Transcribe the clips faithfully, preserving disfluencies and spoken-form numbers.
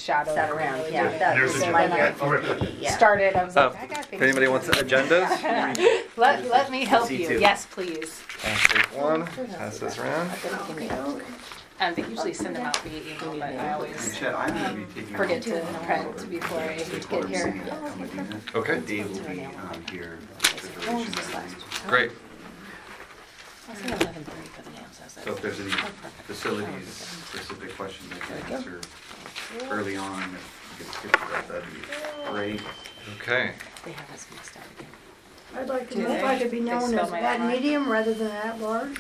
shadow. Sat around, yeah. That There's was a my agenda. year. Yeah. Started, I was Uh, like, I got things. If anybody to wants do. agendas, Let, let me help C you. two. Yes, please. I'll take one, pass this around. Um, they usually send them out via email, but I always Chet, I'm gonna be taking. forget to print before I get here. Okay, Dave will be um, here. great. I said eleven thirty for the nails. I was like, So if there's any facilities specific questions I can answer early on, if you could skip to that, that'd be great. Okay. they have us mixed up again. I'd like to Do know if they? I could be They known spell as my at R. medium rather than at large.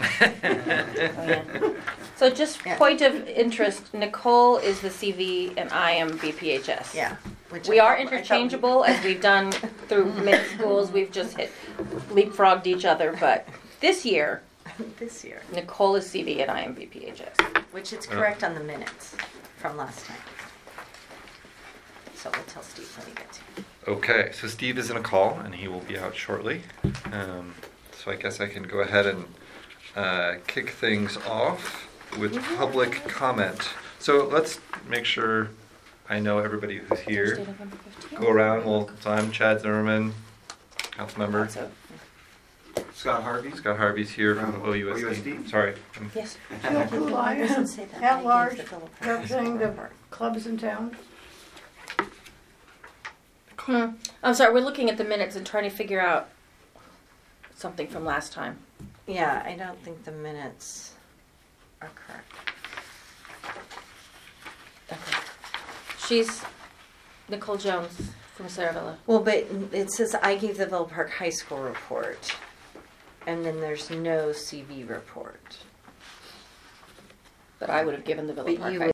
So just Yeah. point of interest, Nicole is the C V and I am B P H S. Yeah. Which We I are thought- I thought we- interchangeable, as we've done through many schools. We've just hit leapfrogged each other, but this year, This year, Nicole is C V and I am B P H S. which is correct on the minutes from last time. So we'll tell Steve when he gets here. Okay, so Steve is in a call and he will be out shortly. Um, so I guess I can go ahead and uh, kick things off with public comment. So let's make sure I know everybody who's here. Thursday, November fifteenth. Go around. Well, so I'm Chad Zimmerman, council member. So, Scott Harvey? Scott Harvey's here from From O U S D. O U S D? Sorry. I'm- yes. Jill Kulai, Doesn't say that. at large, It's the Philip Park representing the Park. clubs in town. Hmm. I'm sorry, we're looking at the minutes and trying to figure out something from last time. Yeah, I don't think the minutes are correct. Okay. She's Nicole Jones from Saravilla. Well, but it says I gave the Villa Park High School report, and then there's no C V report. But I would have given the Villa But Park you High